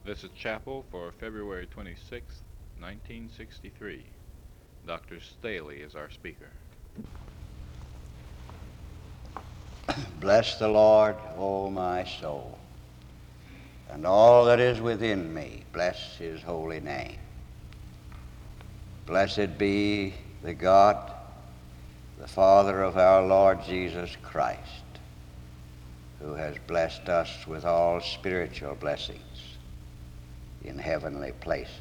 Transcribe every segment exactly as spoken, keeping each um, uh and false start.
This is chapel for February twenty-sixth, nineteen sixty-three. Doctor Staley is our speaker. Bless the Lord, O my soul, and all that is within me, bless his holy name. Blessed be the God, the Father of our Lord Jesus Christ, who has blessed us with all spiritual blessings in heavenly places.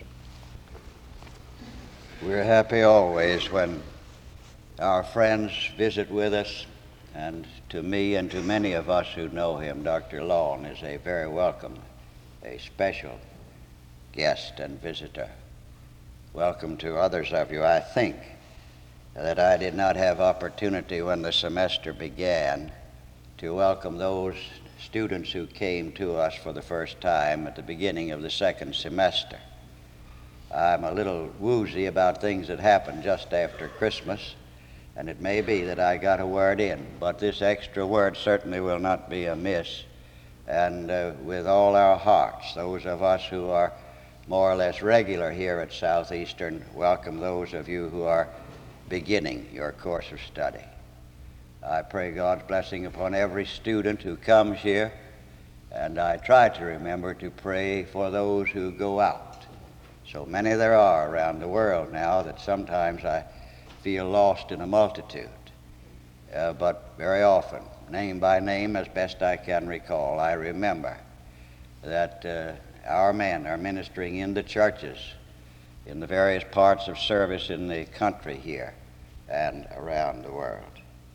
We're happy always when our friends visit with us, and to me and to many of us who know him, Doctor Lawn is a very welcome, a special guest and visitor. Welcome to others of you. I think that I did not have opportunity when the semester began to welcome those students who came to us for the first time at the beginning of the second semester. I'm a little woozy about things that happened just after Christmas, and it may be that I got a word in, but this extra word certainly will not be amiss. And uh, with all our hearts, those of us who are more or less regular here at Southeastern welcome those of you who are beginning your course of study. I pray God's blessing upon every student who comes here, and I try to remember to pray for those who go out. So many there are around the world now that sometimes I feel lost in a multitude. Uh, but very often, name by name, as best I can recall, I remember that uh, our men are ministering in the churches in the various parts of service in the country here and around the world.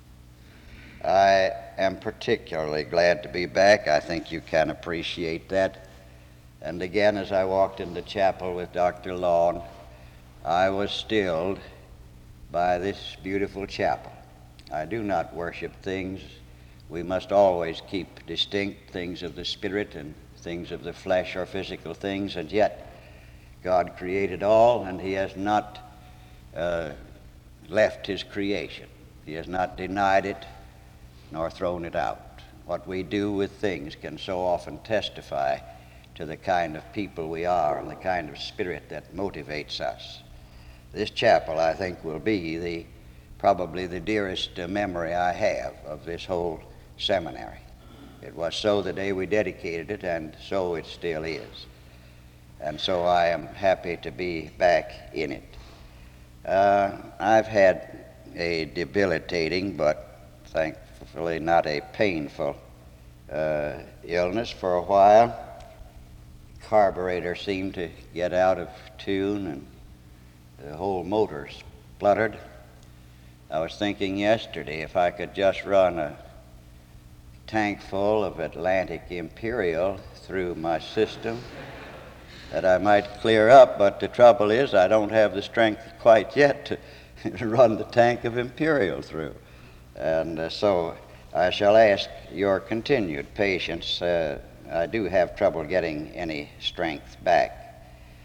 I am particularly glad to be back. I think you can appreciate that. And again, as I walked in the chapel with Doctor Lawn, I was stilled by this beautiful chapel. I do not worship things. We must always keep distinct things of the spirit and things of the flesh or physical things, and yet God created all, and he has not uh, left his creation. He has not denied it nor thrown it out. What we do with things can so often testify to the kind of people we are and the kind of spirit that motivates us. This chapel, I think, will be the probably the dearest uh, memory I have of this whole seminary. It was so the day we dedicated it, and so it still is. And so I am happy to be back in it. Uh, I've had a debilitating, but thankfully not a painful uh, illness for a while. Carburetor seemed to get out of tune, and the whole motor spluttered. I was thinking yesterday if I could just run a tank full of Atlantic Imperial through my system, that I might clear up, but the trouble is I don't have the strength quite yet to run the tank of Imperial through. And uh, so I shall ask your continued patience. Uh, I do have trouble getting any strength back.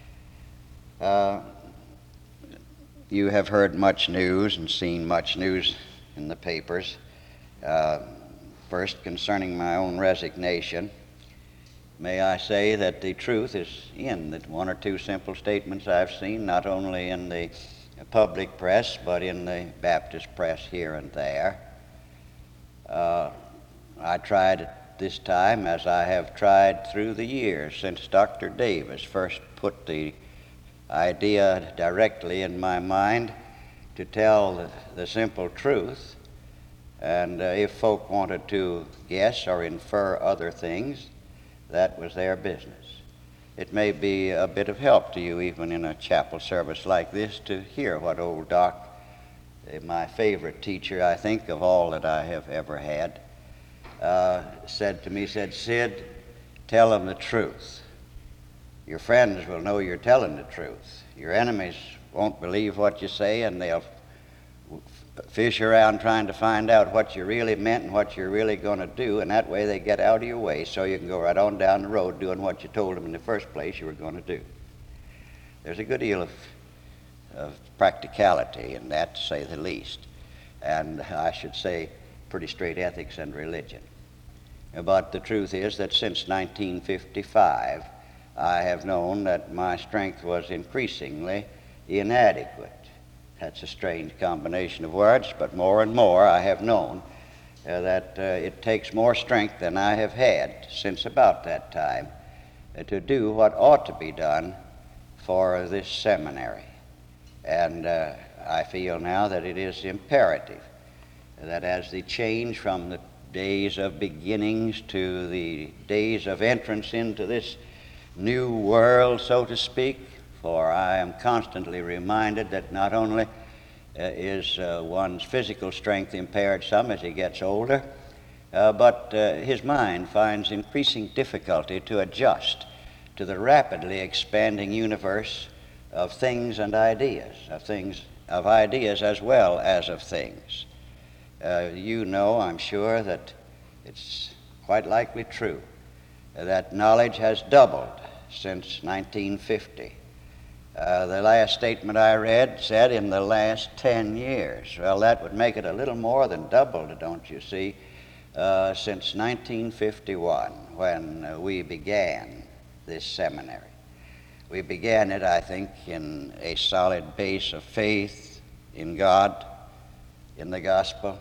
Uh, you have heard much news and seen much news in the papers. Uh, first, concerning my own resignation, may I say that the truth is in the one or two simple statements I've seen, not only in the public press, but in the Baptist press here and there. Uh, I tried at this time, as I have tried through the years since Doctor Davis first put the idea directly in my mind, to tell the, the simple truth. And uh, if folk wanted to guess or infer other things, that was their business. It may be a bit of help to you, even in a chapel service like this, to hear what old Doc, my favorite teacher, I think, of all that I have ever had, uh, said to me, said, "Sid, tell them the truth. Your friends will know you're telling the truth. Your enemies won't believe what you say, and they'll fish around trying to find out what you really meant and what you're really going to do, and that way they get out of your way so you can go right on down the road doing what you told them in the first place you were going to do." There's a good deal of, of practicality in that, to say the least, and I should say pretty straight ethics and religion. But the truth is that since nineteen fifty-five, I have known that my strength was increasingly inadequate. That's a strange combination of words, but more and more I have known uh, that uh, it takes more strength than I have had since about that time uh, to do what ought to be done for this seminary. And uh, I feel now that it is imperative that as the change from the days of beginnings to the days of entrance into this new world, so to speak, for I am constantly reminded that not only uh, is uh, one's physical strength impaired some as he gets older, uh, but uh, his mind finds increasing difficulty to adjust to the rapidly expanding universe of things and ideas, of things, of ideas as well as of things. Uh, you know, I'm sure, that it's quite likely true that knowledge has doubled since nineteen fifty. Uh, the last statement I read said in the last ten years. Well, that would make it a little more than doubled, don't you see, uh, since nineteen fifty-one, when uh, we began this seminary. We began it, I think, in a solid base of faith in God, in the gospel,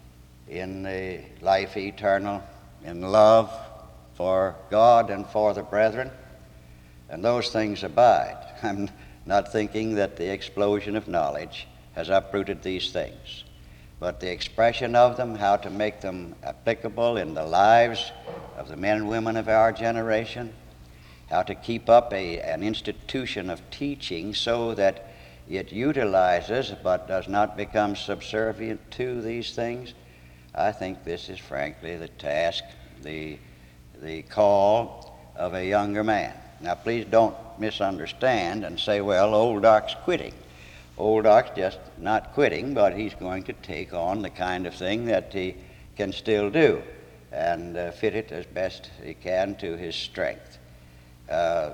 in the life eternal, in love for God and for the brethren, and those things abide. I'm not thinking that the explosion of knowledge has uprooted these things, but the expression of them, how to make them applicable in the lives of the men and women of our generation, how to keep up a, an institution of teaching so that it utilizes but does not become subservient to these things. I think this is frankly the task, the, the call of a younger man. Now please don't misunderstand and say, well, old Doc's quitting. Old Doc's just not quitting, but he's going to take on the kind of thing that he can still do and uh, fit it as best he can to his strength. Uh,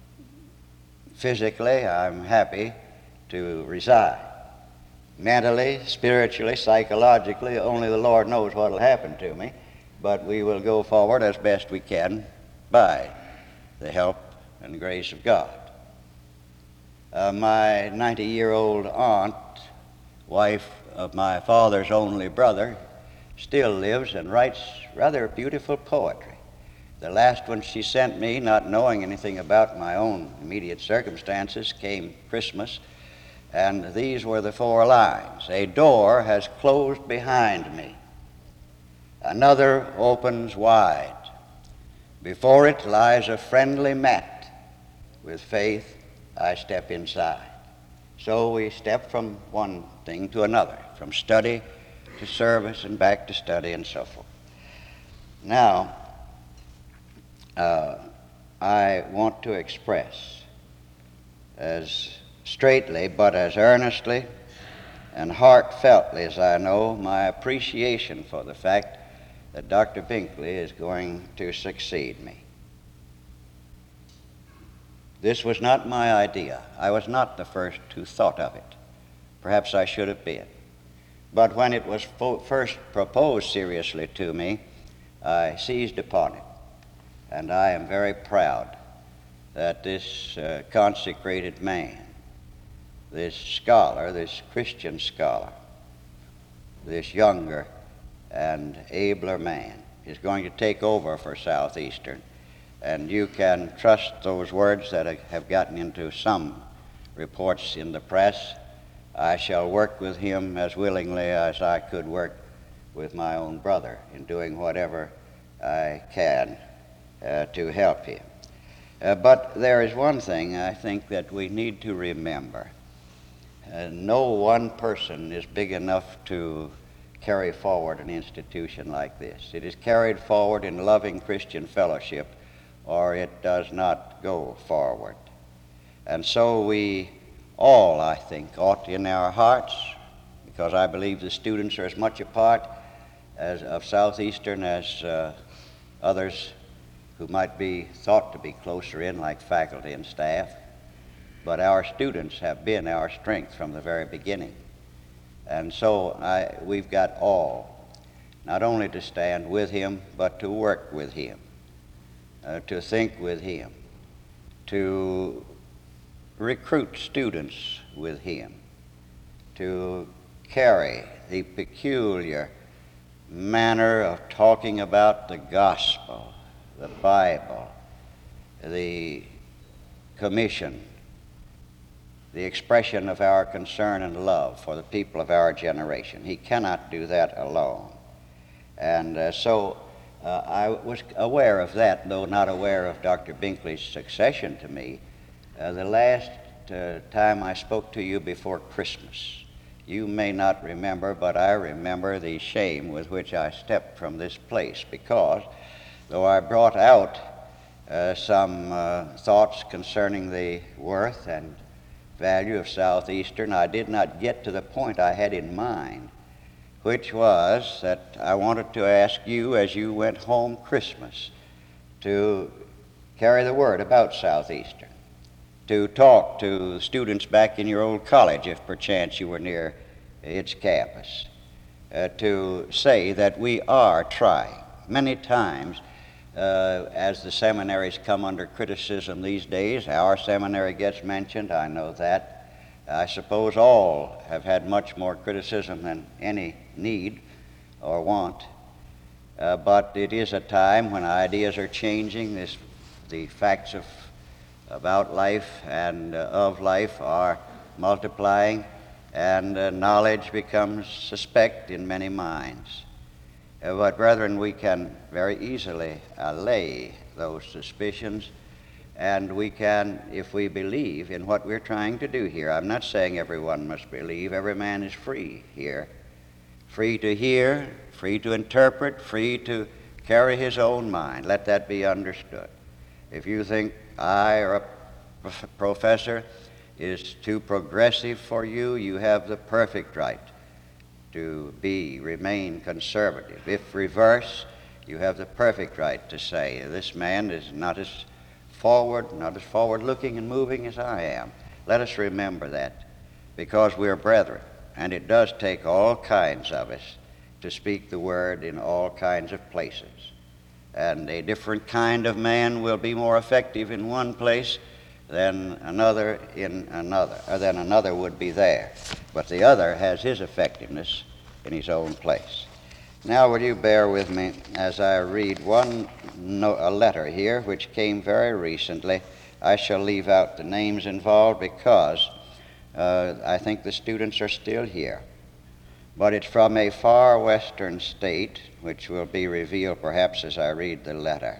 physically, I'm happy to resign. Mentally, spiritually, psychologically, only the Lord knows what will happen to me, but we will go forward as best we can by the help and grace of God. Uh, my ninety-year-old aunt, wife of my father's only brother, still lives and writes rather beautiful poetry. The last one she sent me, not knowing anything about my own immediate circumstances, came Christmas, and these were the four lines. A door has closed behind me. Another opens wide. Before it lies a friendly mat. With faith, I step inside. So we step from one thing to another, from study to service and back to study and so forth. Now, uh, I want to express as straightly but as earnestly and heartfeltly as I know my appreciation for the fact that Doctor Binkley is going to succeed me. This was not my idea. I was not the first who thought of it. Perhaps I should have been. But when it was fo- first proposed seriously to me, I seized upon it. And I am very proud that this uh, consecrated man, this scholar, this Christian scholar, this younger and abler man, is going to take over for Southeastern. And you can trust those words that have gotten into some reports in the press. I shall work with him as willingly as I could work with my own brother in doing whatever I can uh, to help him. Uh, but there is one thing I think that we need to remember. Uh, no one person is big enough to carry forward an institution like this. It is carried forward in loving Christian fellowship, or it does not go forward. And so we all, I think, ought in our hearts, because I believe the students are as much a part as of Southeastern as uh, others who might be thought to be closer in, like faculty and staff. But our students have been our strength from the very beginning. And so I, we've got all, not only to stand with him, but to work with him. Uh, to think with him, to recruit students with him, to carry the peculiar manner of talking about the gospel, the Bible, the commission, the expression of our concern and love for the people of our generation. He cannot do that alone. And uh, so uh, I was aware of that, though not aware of Doctor Binkley's succession to me. Uh, the last uh, time I spoke to you before Christmas, you may not remember, but I remember the shame with which I stepped from this place, because though I brought out uh, some uh, thoughts concerning the worth and value of Southeastern, I did not get to the point I had in mind, which was that I wanted to ask you, as you went home Christmas, to carry the word about Southeastern, to talk to students back in your old college, if perchance you were near its campus, uh, to say that we are trying. Many times, uh, as the seminaries come under criticism these days, our seminary gets mentioned, I know that. I suppose all have had much more criticism than any need or want. Uh, but it is a time when ideas are changing. This, the facts of, about life and uh, of life are multiplying, and uh, knowledge becomes suspect in many minds. Uh, but brethren, we can very easily allay those suspicions, and we can, if we believe in what we're trying to do here. I'm not saying everyone must believe. Every man is free here, free to hear, free to interpret, free to carry his own mind. Let that be understood. If you think I or a prof- professor is too progressive for you, you have the perfect right to be, remain conservative. If reverse, you have the perfect right to say, this man is not as forward, not as forward-looking and moving as I am. Let us remember that, because we are brethren, and it does take all kinds of us to speak the word in all kinds of places. And a different kind of man will be more effective in one place than another in another, or than another would be there. But the other has his effectiveness in his own place. Now, will you bear with me as I read one no, a letter here which came very recently. I shall leave out the names involved because uh, I think the students are still here. But it's from a far western state, which will be revealed perhaps as I read the letter.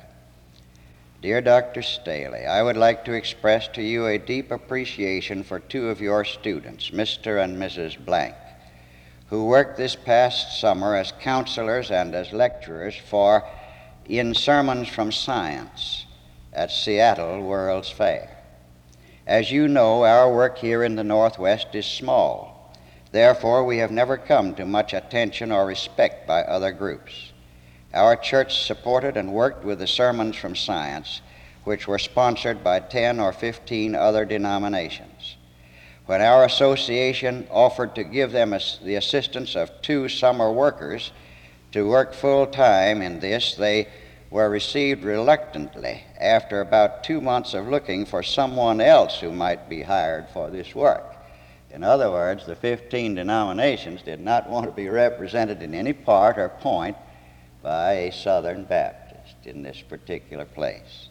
Dear Doctor Staley, I would like to express to you a deep appreciation for two of your students, Mister and Missus Blank, who worked this past summer as counselors and as lecturers for In Sermons from Science at Seattle World's Fair. As you know, our work here in the Northwest is small. Therefore, we have never come to much attention or respect by other groups. Our church supported and worked with the Sermons from Science, which were sponsored by ten or fifteen other denominations. When our association offered to give them the assistance of two summer workers to work full-time in this, they were received reluctantly after about two months of looking for someone else who might be hired for this work. In other words, the fifteen denominations did not want to be represented in any part or point by a Southern Baptist in this particular place.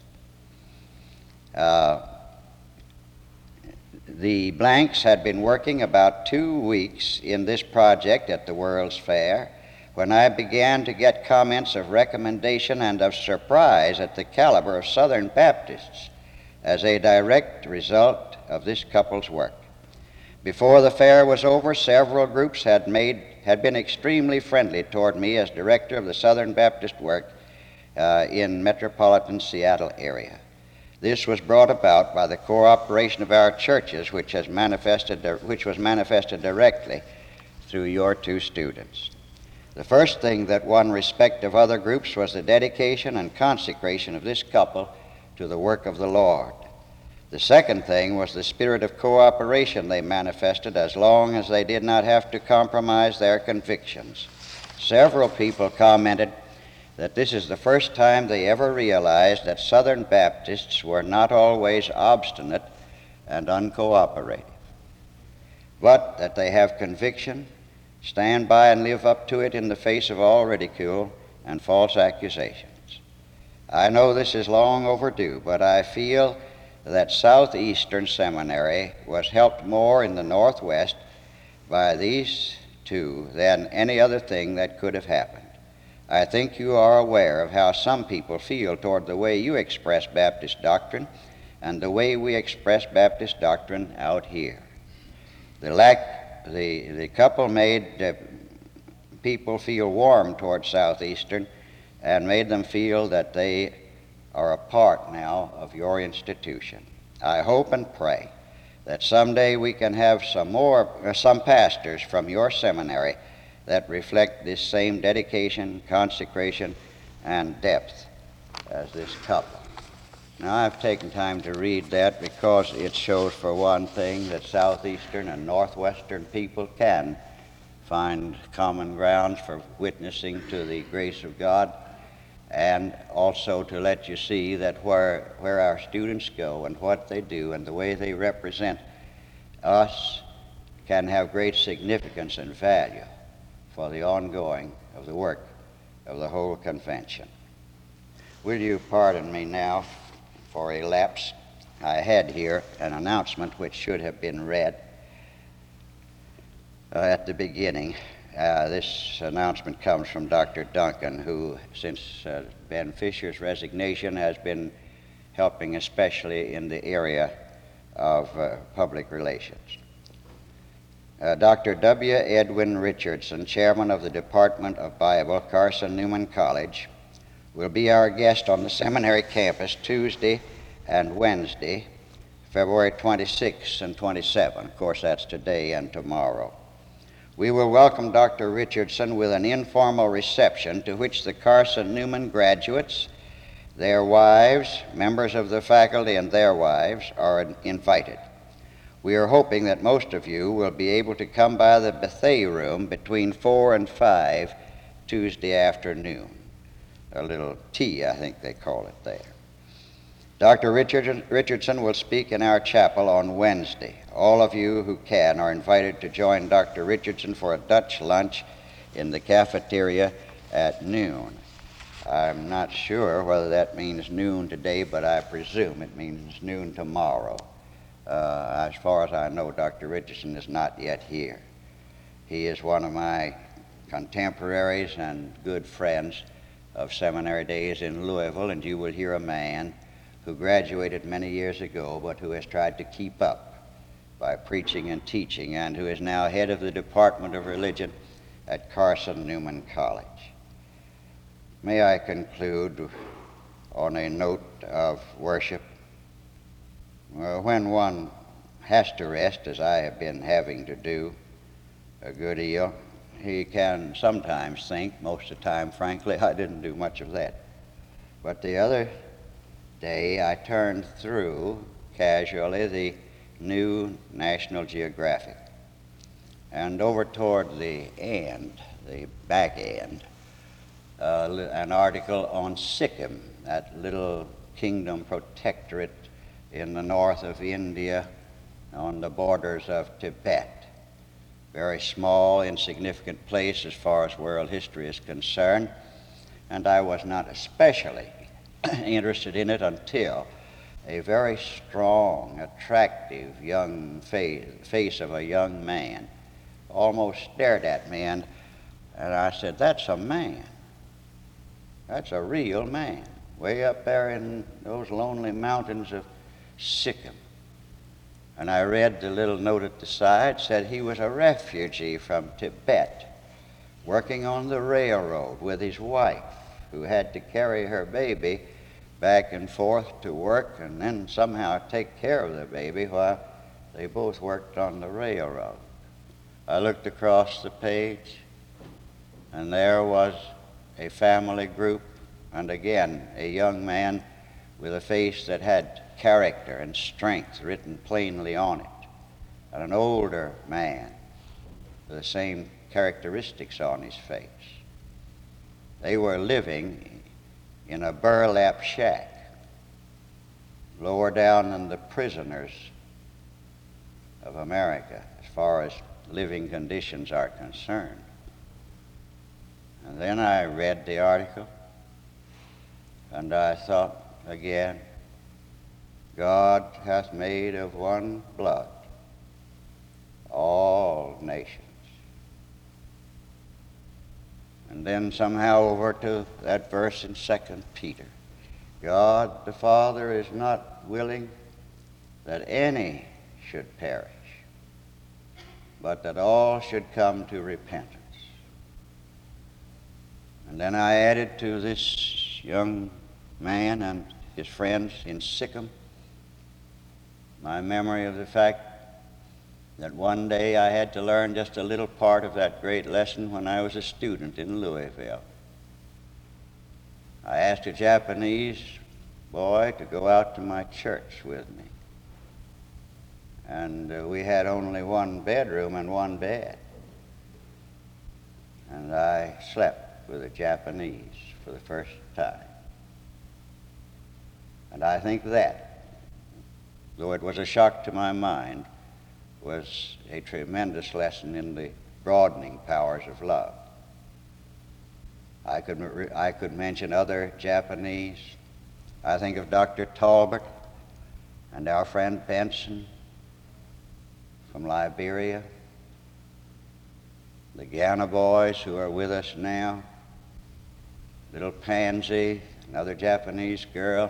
Uh, the Blanks had been working about two weeks in this project at the World's Fair when I began to get comments of recommendation and of surprise at the caliber of Southern Baptists as a direct result of this couple's work. Before the fair was over, several groups had made had been extremely friendly toward me as director of the Southern Baptist work uh, in metropolitan Seattle area. This was brought about by the cooperation of our churches, which has manifested which was manifested directly through your two students. The first thing that won respect of other groups was the dedication and consecration of this couple to the work of the Lord. The second thing was the spirit of cooperation they manifested as long as they did not have to compromise their convictions. Several people commented that this is the first time they ever realized that Southern Baptists were not always obstinate and uncooperative, but that they have conviction, stand by and live up to it in the face of all ridicule and false accusations. I know this is long overdue, but I feel that Southeastern Seminary was helped more in the Northwest by these two than any other thing that could have happened. I think you are aware of how some people feel toward the way you express Baptist doctrine and the way we express Baptist doctrine out here. The lack, the, the couple made uh, people feel warm toward Southeastern and made them feel that they are a part now of your institution. I hope and pray that someday we can have some more, uh, some pastors from your seminary that reflect this same dedication, consecration, and depth as this couple. Now, I've taken time to read that because it shows, for one thing, that Southeastern and Northwestern people can find common grounds for witnessing to the grace of God, and also to let you see that where, where our students go and what they do and the way they represent us can have great significance and value for the ongoing of the work of the whole convention. Will you pardon me now for a lapse? I had here an announcement which should have been read uh, at the beginning. Uh, this announcement comes from Doctor Duncan, who, since uh, Ben Fisher's resignation, has been helping especially in the area of uh, public relations. Uh, Doctor W. Edwin Richardson, chairman of the Department of Bible, Carson Newman College, will be our guest on the seminary campus Tuesday and Wednesday, February twenty-sixth and twenty-seventh. Of course, that's today and tomorrow. We will welcome Doctor Richardson with an informal reception to which the Carson Newman graduates, their wives, members of the faculty and their wives are invited. We are hoping that most of you will be able to come by the buffet room between four and five Tuesday afternoon. A little tea, I think they call it there. Doctor Richard, Richardson will speak in our chapel on Wednesday. All of you who can are invited to join Doctor Richardson for a Dutch lunch in the cafeteria at noon. I'm not sure whether that means noon today, but I presume it means noon tomorrow. Uh, as far as I know, Doctor Richardson is not yet here. He is one of my contemporaries and good friends of seminary days in Louisville, and you will hear a man who graduated many years ago, but who has tried to keep up by preaching and teaching, and who is now head of the Department of Religion at Carson Newman College. May I conclude on a note of worship. Well, when one has to rest, as I have been having to do a good deal, he can sometimes think, most of the time, frankly, I didn't do much of that. But the other day, I turned through casually the new National Geographic. And over toward the end, the back end, uh, an article on Sikkim, that little kingdom protectorate in the north of India on the borders of Tibet. Very small, insignificant place as far as world history is concerned, and I was not especially interested in it until a very strong, attractive young face, face of a young man almost stared at me, and, and I said, that's a man. That's a real man, way up there in those lonely mountains of Sikkim. And I read the little note at the side, said he was a refugee from Tibet, working on the railroad with his wife, who had to carry her baby back and forth to work and then somehow take care of the baby while they both worked on the railroad. I looked across the page, and there was a family group, and again a young man with a face that had character and strength written plainly on it, and an older man with the same characteristics on his face. they were living in a burlap shack, lower down than the prisoners of America as far as living conditions are concerned. And then I read the article, and I thought again, God hath made of one blood all nations. And then somehow over to that verse in Second Peter. God the Father is not willing that any should perish, but that all should come to repentance. And then I added to this young man and his friends in Sikkim my memory of the fact that one day I had to learn just a little part of that great lesson when I was a student in Louisville. I asked a Japanese boy to go out to my church with me. And uh, we had only one bedroom and one bed. And I slept with a Japanese for the first time. And I think that, though it was a shock to my mind, was a tremendous lesson in the broadening powers of love. I could, I could mention other Japanese. I think of Doctor Talbot and our friend Benson from Liberia, the Ghana boys who are with us now, little Pansy, another Japanese girl.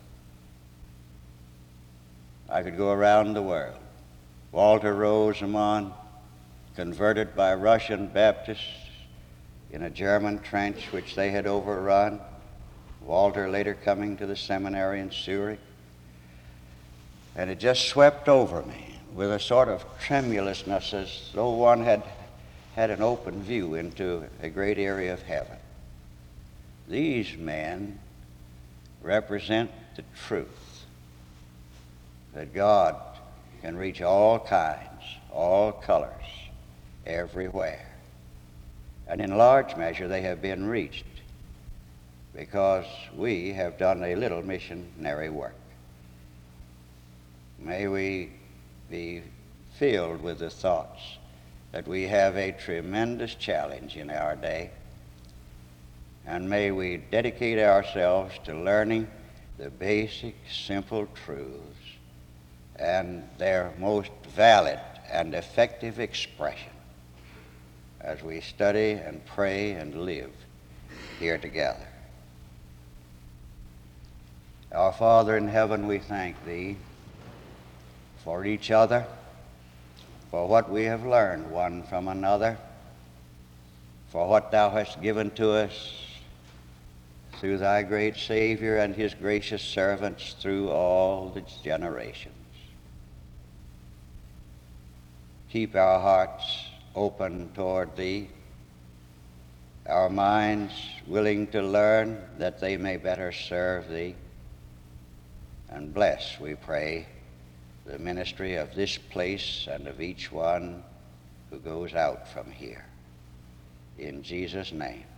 I could go around the world. Walter Rosamond, converted by Russian Baptists in a German trench which they had overrun. Walter later coming to the seminary in Zurich. And it just swept over me with a sort of tremulousness as though one had had an open view into a great area of heaven. These men represent the truth that God can reach all kinds, all colors, everywhere. And in large measure they have been reached because we have done a little missionary work. May we be filled with the thoughts that we have a tremendous challenge in our day, and may we dedicate ourselves to learning the basic, simple truths and their most valid and effective expression as we study and pray and live here together. Our Father in heaven, we thank Thee for each other, for what we have learned one from another, for what Thou hast given to us through Thy great Savior and His gracious servants through all the generations. Keep our hearts open toward Thee, our minds willing to learn that they may better serve Thee, and bless, we pray, the ministry of this place and of each one who goes out from here. In Jesus' name.